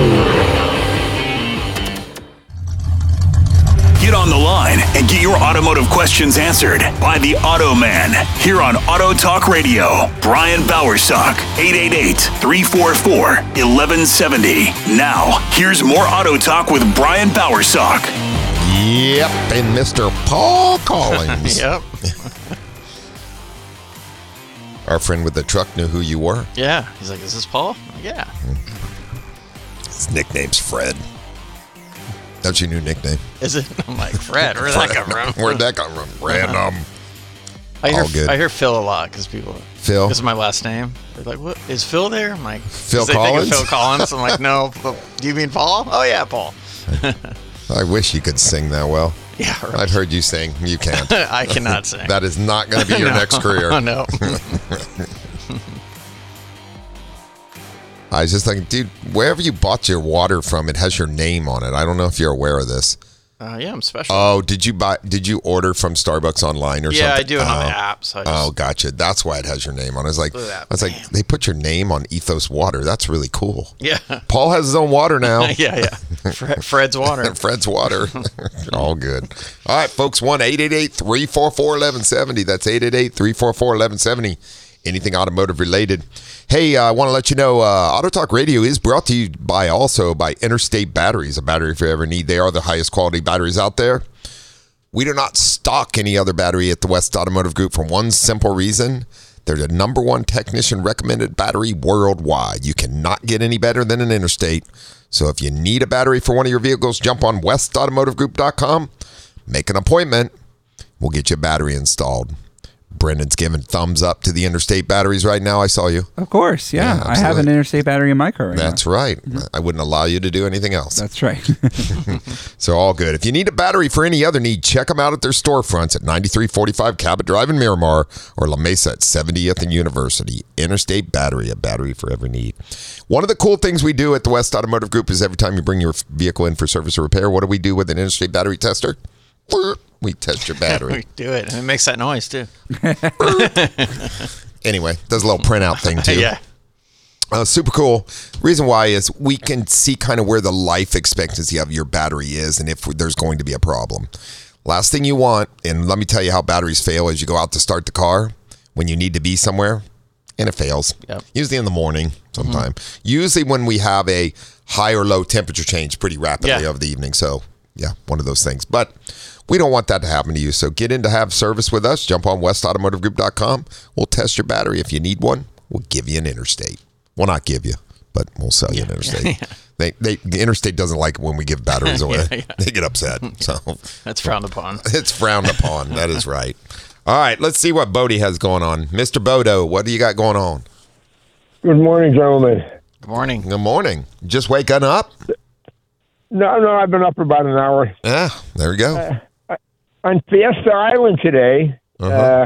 Get on the line and get your automotive questions answered by the Auto Man here on Auto Talk Radio. Brian Bowersock, eight eight eight, three four four, one one seven zero. Now, here's more Auto Talk with Brian Bowersock. Yep, and Mister Paul Collins. Yep. Our friend with the truck knew who you were. Yeah. He's like, is this Paul? I'm like, yeah. His nickname's Fred. That's your new nickname. Is it? I'm like, Fred, where'd that come from? Where'd that come from? Random. I hear, All good. I hear Phil a lot because people. Phil? This is my last name. They're like, what? Is Phil there? I'm like, Phil 'cause they think Collins? of Phil Collins. I'm like, no. but do you mean Paul? Oh, yeah, Paul. I wish you could sing that well. Yeah, right. I've heard you sing. You can't. I cannot sing. That is not going to be your No. next career. Oh, no. I was just thinking, dude, wherever you bought your water from, it has your name on it. I don't know if you're aware of this. Uh, yeah, I'm special. Oh, did you buy? Did you order from Starbucks online or yeah, something? I do it on oh. the app. So I just, Oh, gotcha. That's why it has your name on it. I was like, Look at that. I was like, they put your name on Ethos Water. That's really cool. yeah. Paul has his own water now. yeah, yeah. Fred, Fred's water. Fred's water. All good. All right, folks. one eight eight eight, three four four, one one seven zero. That's eight eight eight, three four four, one one seven zero. Anything automotive related. Hey, uh, I want to let you know, uh, Auto Talk Radio is brought to you by also by Interstate Batteries, a battery if you ever need. They are the highest quality batteries out there. We do not stock any other battery at the West Automotive Group for one simple reason. They're the number one technician recommended battery worldwide. You cannot get any better than an Interstate. So if you need a battery for one of your vehicles, jump on west automotive group dot com. make an appointment. We'll get you a battery installed. Brendan's giving thumbs up to the Interstate batteries right now. I saw you. Of course, yeah. Yeah, I have an Interstate battery in my car right That's now. right. I wouldn't allow you to do anything else. That's right. So all good. If you need a battery for any other need, check them out at their storefronts at ninety-three forty-five Cabot Drive in Miramar or La Mesa at seventieth and University. Interstate Battery, a battery for every need. One of the cool things we do at the West Automotive Group is every time you bring your vehicle in for service or repair, what do we do with an Interstate battery tester? We test your battery. We do it. And it makes that noise, too. Anyway, does a little printout thing, too. Yeah. Uh, super cool. Reason why is we can see kind of where the life expectancy of your battery is and if there's going to be a problem. Last thing you want, and let me tell you how batteries fail, is you go out to start the car when you need to be somewhere, and it fails. Yep. Usually in the morning sometime. Mm-hmm. Usually when we have a high or low temperature change pretty rapidly yeah. over the evening. So, yeah, one of those things. But we don't want that to happen to you. So get in to have service with us. Jump on west automotive group dot com. We'll test your battery. If you need one, we'll give you an Interstate. Well, not give you, but we'll sell you yeah. an Interstate. yeah. They, they, the Interstate doesn't like it when we give batteries away. yeah, yeah. They get upset. So That's frowned upon. It's frowned upon. That is right. All right, let's see what Bodie has going on. Mister Bodo, what do you got going on? Good morning, gentlemen. Good morning. Good morning. Just waking up? No, no, I've been up for about an hour. Yeah, there we go. Uh, on Fiesta Island today, uh-huh. uh,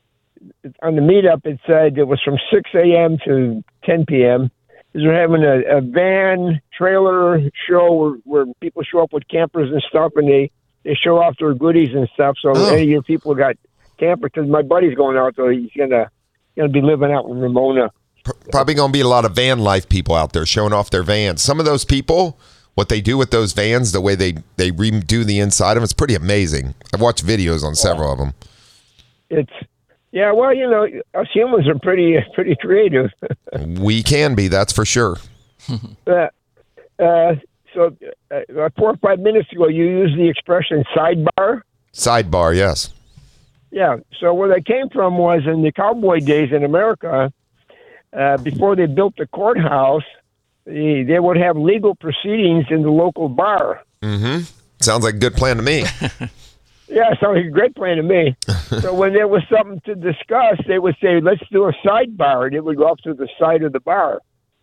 on the meetup, it said it was from six a.m. to ten p.m. They're having a, a van trailer show where, where people show up with campers and stuff, and they, they show off their goodies and stuff. So oh. any of your people got campers, because my buddy's going out, so he's gonna gonna be living out in Ramona. Probably going to be a lot of van life people out there showing off their vans. Some of those people, what they do with those vans, the way they, they redo the inside of them, it's pretty amazing. I've watched videos on several of them. It's, yeah, well, you know, us humans are pretty pretty creative. We can be, that's for sure. uh, uh, so uh, four or five minutes ago, you used the expression sidebar. Sidebar, yes. Yeah, so where that came from was in the cowboy days in America, uh, before they built the courthouse, they, they would have legal proceedings in the local bar. Mm-hmm. Sounds like a good plan to me. Yeah, sounds like a great plan to me. So when there was something to discuss, they would say, let's do a sidebar, and it would go off to the side of the bar.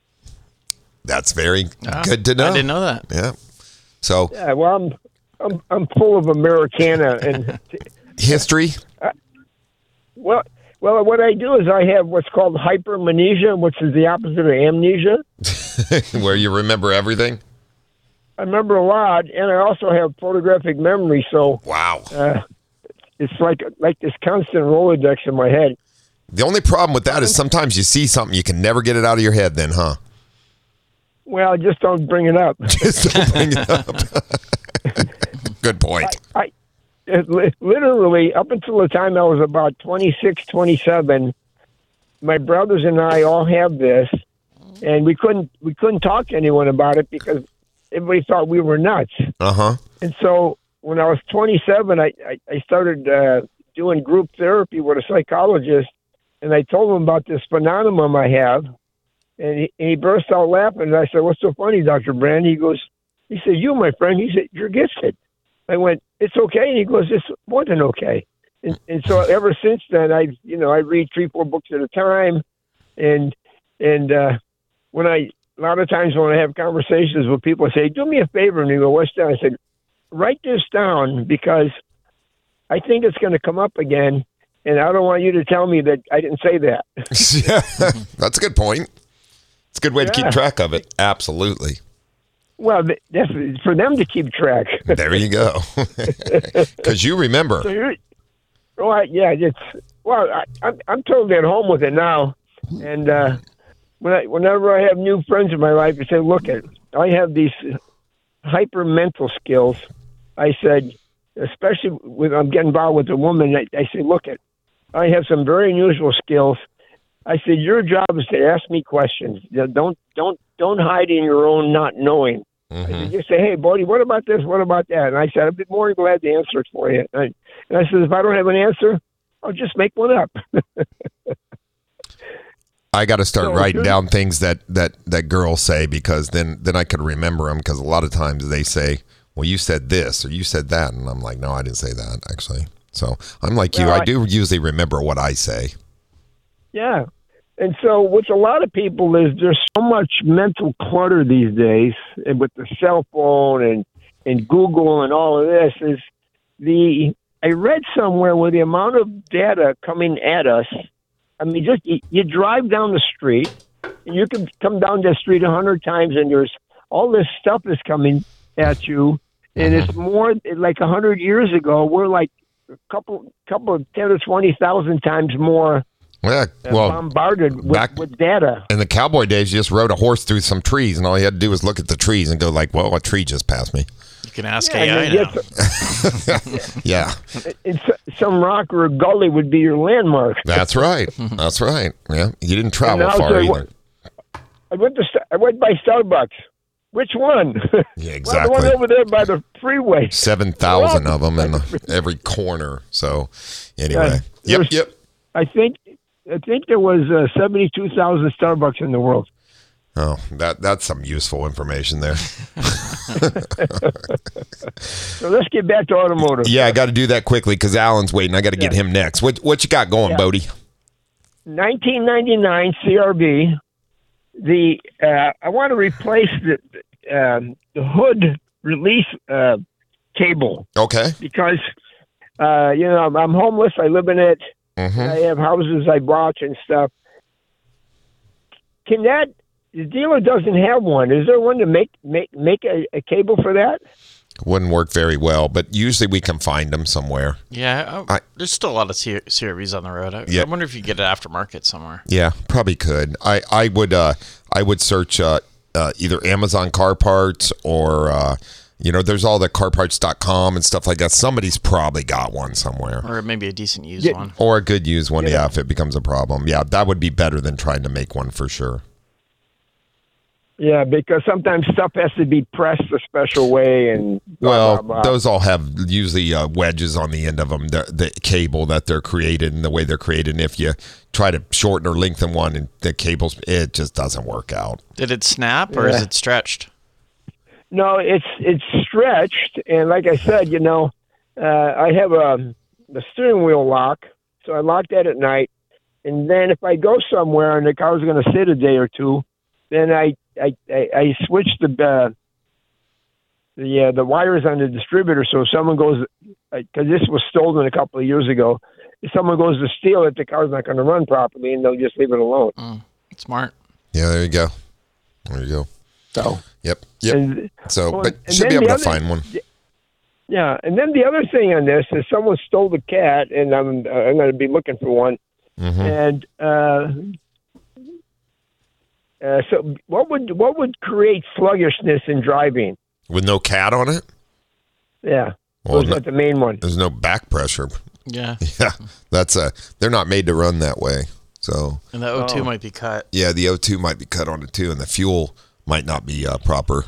That's very ah, good to know. I didn't know that. Yeah. So. Yeah, well, I'm I'm I'm full of Americana and history. Uh, well, well, what I do is I have what's called hypermnesia, which is the opposite of amnesia. Where you remember everything? I remember a lot, and I also have photographic memory. So wow, uh, it's like like this constant Rolodex in my head. The only problem with that is sometimes you see something you can never get it out of your head. Then, huh? Well, just don't bring it up. Just don't bring it up. Good point. I, I it, li- literally up until the time I was about twenty-six, twenty-seven, my brothers and I all have this, and we couldn't we couldn't talk to anyone about it because everybody thought we were nuts. Uh huh. And so when I was twenty-seven, I, I, I started uh, doing group therapy with a psychologist, and I told him about this phenomenon I have, and he, and he burst out laughing. And I said, "What's so funny, Doctor Brand?" He goes, he said, "You, my friend," he said, "you're gifted." I went, "It's okay." And he goes, "It's more than okay." And, and so ever since then, I, you know, I read three, four books at a time, and and uh, when I a lot of times when I have conversations with people, I say, "Do me a favor," and they go, "What's that?" I said, "Write this down because I think it's going to come up again, and I don't want you to tell me that I didn't say that." Yeah, that's a good point. It's a good way yeah. to keep track of it. Absolutely. Well, that's for them to keep track. There you go. Because you remember. So you're, oh, I, yeah, it's well. I, I'm I'm totally at home with it now, and uh, when I, whenever I have new friends in my life, I say, "Look, at I have these hyper mental skills." I said, especially when I'm getting involved with a woman, I, I say, "Look, at I have some very unusual skills." I said, "Your job is to ask me questions. Don't don't don't hide in your own not knowing." Mm-hmm. I said, "Just say, hey, buddy, what about this? What about that?" And I said, "I'd be more than glad to answer it for you." And I, and I said, "If I don't have an answer, I'll just make one up." I got to start so, writing sure. down things that, that, that girls say because then, then I could remember them because a lot of times they say, well, you said this or you said that. And I'm like, no, I didn't say that, actually. So I'm like you. Well, I I- do usually remember what I say. Yeah. And so with a lot of people is there's so much mental clutter these days, and with the cell phone and, and Google and all of this is the I read somewhere where the amount of data coming at us, I mean, just you, you drive down the street, and you can come down the street a hundred times, and there's all this stuff is coming at you, and it's more like a hundred years ago. We're like a couple, couple of ten or twenty thousand times more Yeah, uh, well, bombarded with, back- with data. in the cowboy days, you just rode a horse through some trees, and all you had to do was look at the trees and go like, well, a tree just passed me. You can ask Yeah, A I and you now. get Yeah, And so, some rock or a gully would be your landmark. that's right. That's right. Yeah, you didn't travel And now far it's either. like, I went to Sta- I went by Starbucks. Which one? Yeah, Well, exactly. the one over there by the freeway. Seven thousand of them in every corner. So, anyway, Yeah, yep, there's- yep. I think I think there was uh, seventy-two thousand Starbucks in the world. Oh, that that's some useful information there. So let's get back to automotive. Yeah, I got to do that quickly because Alan's waiting. I got to get Yeah. him next. What what you got going, Yeah. Bodie? nineteen ninety-nine C R V. The uh, I want to replace the um, the hood release uh, cable Okay. because uh, you know I'm, I'm homeless. I live in it. Mm-hmm. I have houses I bought and stuff. Can that the dealer doesn't have one? Is there one to make make make a, a cable for that? Wouldn't work very well, but usually we can find them somewhere. Yeah, I, I- there's still a lot of C- CRVs on the road. I, Yeah. I wonder if you get it aftermarket somewhere. Yeah, probably could. I I would uh I would search uh, uh either Amazon Car Parts or uh you know there's all the car parts dot com and stuff like that. Somebody's probably got one somewhere. Or maybe a decent used Yeah. one. Or a good used one, yeah, if it becomes a problem. Yeah, that would be better than trying to make one for sure. Yeah, because sometimes stuff has to be pressed a special way and blah, Well, blah, blah. those all have usually uh, wedges on the end of them, the, the cable that they're created and the way they're created. And if you try to shorten or lengthen one and the cables, it just doesn't work out. Did it snap or is Yeah. it stretched? No, it's it's stretched, and like I said, you know, uh, I have a the steering wheel lock, so I lock that at night, and then if I go somewhere and the car's going to sit a day or two, then I I, I, I switch the uh, the uh, the wires on the distributor. So if someone goes, because this was stolen a couple of years ago, if someone goes to steal it, the car's not going to run properly, and they'll just leave it alone. Mm, smart. Yeah, there you go. There you go. So Yep. Yep. and, So, well, but and should be then able the to other- find one. yeah, and then the other thing on this is someone stole the cat, and I'm uh, I'm going to be looking for one. Mm-hmm. And uh, uh, so, what would what would create sluggishness in driving? With no cat on it? Yeah, Well, was no- that the main one? There's no back pressure. Yeah. Yeah, that's a. They're not made to run that way. So And the O two Oh. might be cut. yeah, the O two might be cut on it too, and the fuel might not be uh, proper.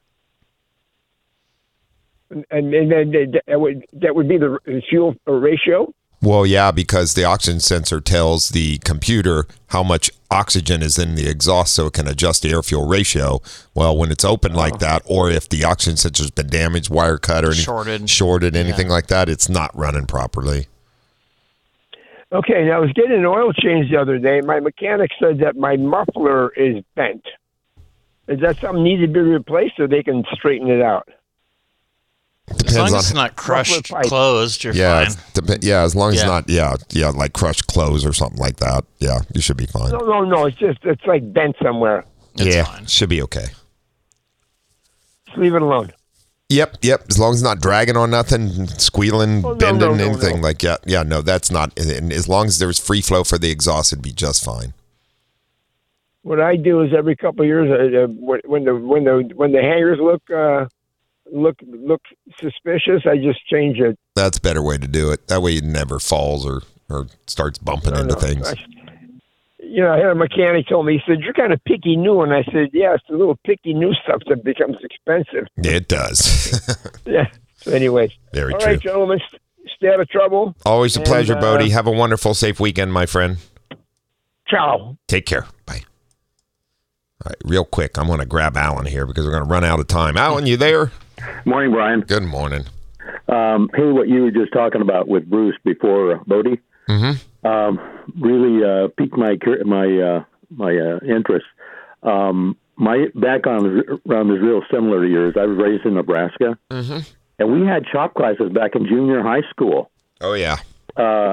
And, and then that- that would that would be the fuel ratio. Well, yeah, because the oxygen sensor tells the computer how much oxygen is in the exhaust so it can adjust the air fuel ratio. Well, when it's open like that, or if the oxygen sensor's been damaged, wire cut, or any, Shorted. shorted, anything Yeah. like that, it's not running properly. Okay, now I was getting an oil change the other day. My mechanic said that my muffler is bent. Is that something needs to be replaced, or they can straighten it out? As long Depends as on it's not crushed, pipe. closed, you're yeah, fine. it's depe- yeah, as long as Yeah. it's not yeah, yeah, like crushed clothes or something like that. Yeah, you should be fine. No, no, no. It's just it's like bent somewhere. It's yeah, fine. should be okay. Just leave it alone. Yep, yep. As long as it's not dragging on nothing, squealing, Oh, no, bending, no, no, anything no. like yeah, yeah. No, that's not. And as long as there's free flow for the exhaust, it'd be just fine. What I do is every couple of years, uh, uh, when the when the when the hangers look uh, look look suspicious, I just change it. That's a better way to do it. That way it never falls or, or starts bumping No, into no. things. I, you know, I had a mechanic told me, he said, "You're kind of picky new," and I said, "Yeah, it's the little picky new stuff that becomes expensive." It does. Yeah. So, anyways, Very all true. right, gentlemen, st- stay out of trouble. Always a And, pleasure, uh, Bodie. Have a wonderful, safe weekend, my friend. Ciao. Take care. Bye. All right, real quick, I'm going to grab Alan here because we're going to run out of time. Alan, you there? Morning, Brian. Good morning. Um, hey, what you were just talking about with Bruce before uh, Bodie Mm-hmm. um, really uh, piqued my cur- my uh, my uh, interest. Um, my background around is real similar to yours. I was raised in Nebraska, Mm-hmm. and we had shop classes back in junior high school. Oh, yeah. Uh,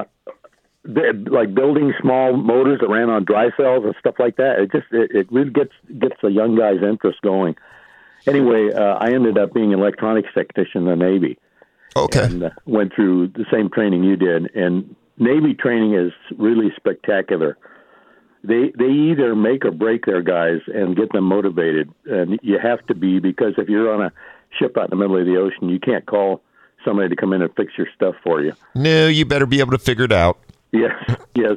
like building small motors that ran on dry cells and stuff like that. It just it, it really gets gets the young guy's interest going. Anyway, uh, I ended up being an electronics technician in the Navy. Okay. And uh, went through the same training you did. And Navy training is really spectacular. They they either make or break their guys and get them motivated. And you have to be, because if you're on a ship out in the middle of the ocean, you can't call somebody to come in and fix your stuff for you. No, you better be able to figure it out. Yes, yes.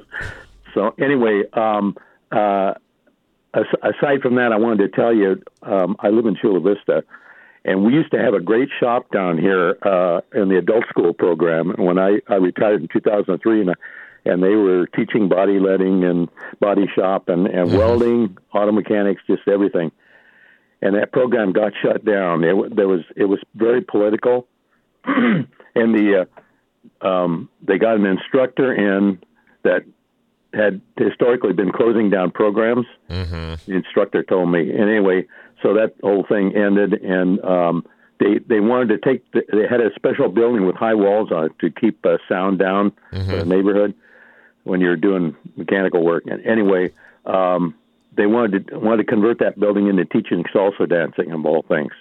So anyway, um, uh, as- aside from that, I wanted to tell you, um, I live in Chula Vista, and we used to have a great shop down here uh, in the adult school program. And when I, I retired in two thousand three, and, and they were teaching body letting and body shop and, and mm-hmm. welding, auto mechanics, just everything. And that program got shut down. It, there was it was very political, and the uh, um, they got an instructor in that had historically been closing down programs. Mm-hmm. The instructor told me. And anyway, so that whole thing ended, and um, they they wanted to take. The, they had a special building with high walls on it to keep uh, sound down Mm-hmm. for the neighborhood when you're doing mechanical work. And anyway, um, they wanted to wanted to convert that building into teaching salsa dancing and all things.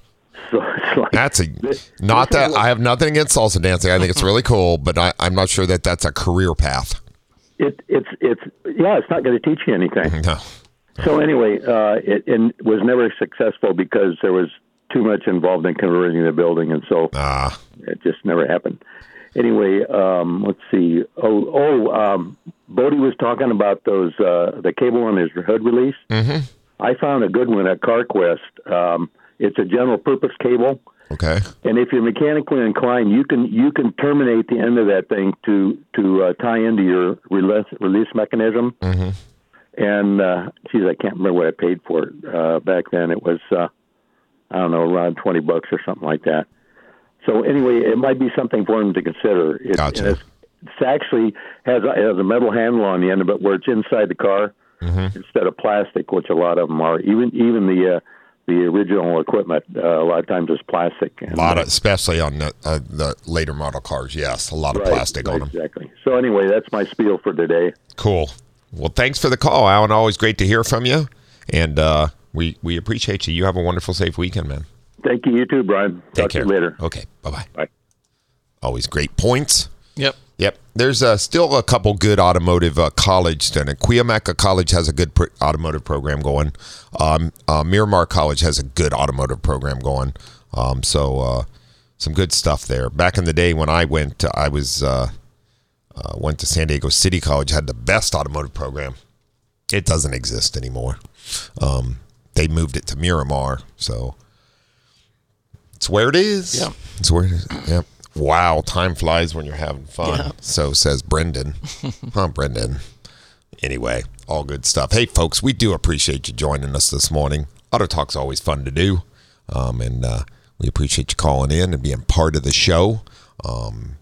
So it's like, that's a not that I have nothing against salsa dancing. I think it's really cool, but I, I'm not sure that that's a career path. It, it's it's yeah, it's not going to teach you anything. No. So anyway, uh, it, it was never successful because there was too much involved in converting the building, and so ah. it just never happened. Anyway, um, let's see. Oh, oh, um, Bodie was talking about those uh, the cable on his hood release. Mm-hmm. I found a good one at CarQuest. Um, it's a general purpose cable. Okay. And if you're mechanically inclined, you can you can terminate the end of that thing to to uh, tie into your release release mechanism. Mm-hmm. And uh, geez, I can't remember what I paid for it uh, back then. It was uh, I don't know, around twenty bucks or something like that. So anyway, it might be something for him to consider. It, gotcha. It's, it's actually has a, has a metal handle on the end of it where it's inside the car mm-hmm. instead of plastic, which a lot of them are. Even even the uh, the original equipment uh, a lot of times is plastic. A lot of, especially on the, uh, the later model cars. Yes, a lot of right, plastic right, on them. Exactly. So anyway, that's my spiel for today. Cool. Well, thanks for the call, Alan. Always great to hear from you, and uh, we we appreciate you. You have a wonderful, safe weekend, man. Thank you. You too, Brian. Take Talk care. to you later. Okay. Bye-bye. Bye. Always great points. Yep. Yep. There's uh, still a couple good automotive uh, college students. Cuyamaca College has a good pr- automotive program going. Um, uh, Miramar College has a good automotive program going. Um, so uh, some good stuff there. Back in the day when I went, I was uh, uh, went to San Diego City College, had the best automotive program. It doesn't exist anymore. Um, they moved it to Miramar, so it's where it is. Yeah. It's where it is. Yep. Wow, time flies when you're having fun. Yeah. So says Brendan. Huh, Brendan. Anyway, all good stuff. Hey, folks, we do appreciate you joining us this morning. Auto Talk's always fun to do, um, and uh, we appreciate you calling in and being part of the show. Um,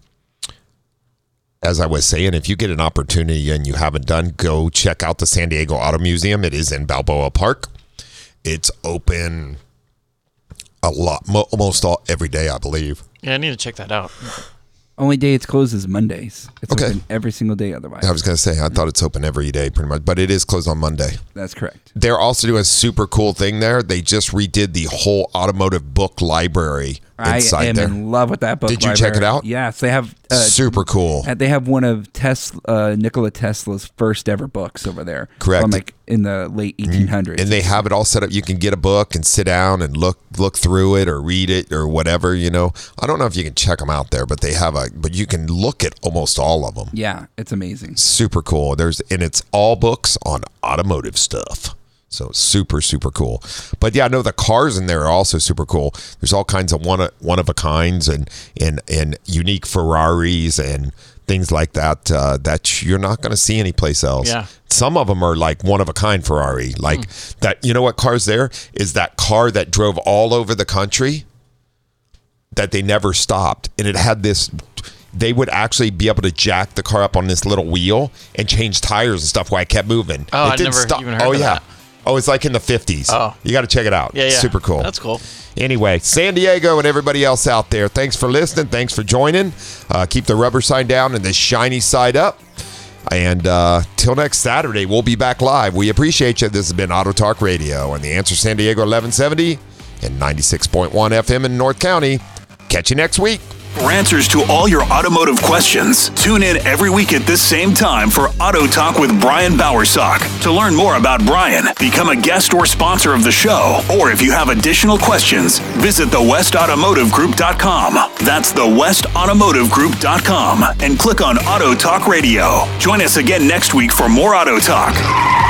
as I was saying, if you get an opportunity and you haven't done, go check out the San Diego Auto Museum. It is in Balboa Park. It's open a lot, mo- almost all every day, I believe. Yeah, I need to check that out. Only day it's closed is Mondays. It's Okay. open every single day otherwise. I was going to say, I thought it's open every day pretty much, but it is closed on Monday. That's correct. They're also doing a super cool thing there. They just redid the whole automotive book library inside I am there. in love with that book. Did you check it library. out? Yes, they have uh, super cool. uh, They have one of Tesla, uh, Nikola Tesla's first ever books over there. Correct. From like in the late eighteen hundreds. And they have it all set up. You can get a book and sit down and look look through it or read it or whatever, you know. I don't know if you can check them out there, but they have a but you can look at almost all of them. Yeah, it's amazing. Super cool. There's and it's all books on automotive stuff. So super, super cool. But yeah, no, the cars in there are also super cool. There's all kinds of one of, one of a kinds and, and, and unique Ferraris and things like that uh, that you're not going to see anyplace else. Yeah. Some of them are like one of a kind Ferrari. Like mm. that, you know what car's there? Is that car that drove all over the country that they never stopped, and it had this. They would actually be able to jack the car up on this little wheel and change tires and stuff while I kept moving. Oh, it I never stop. even heard oh, of yeah. that. Oh, it's like in the fifties. Oh. You got to check it out. Yeah, yeah. Super cool. That's cool. Anyway, San Diego and everybody else out there, thanks for listening. Thanks for joining. Uh, keep the rubber side down and the shiny side up. And uh, till next Saturday, we'll be back live. We appreciate you. This has been Auto Talk Radio on the Answer San Diego eleven seventy and ninety-six point one F M in North County. Catch you next week. For answers to all your automotive questions, tune in every week at this same time for Auto Talk with Brian Bowersock. To learn more about Brian, become a guest or sponsor of the show, or if you have additional questions, visit the west automotive group dot com. That's the west automotive group dot com and click on Auto Talk Radio. Join us again next week for more Auto Talk.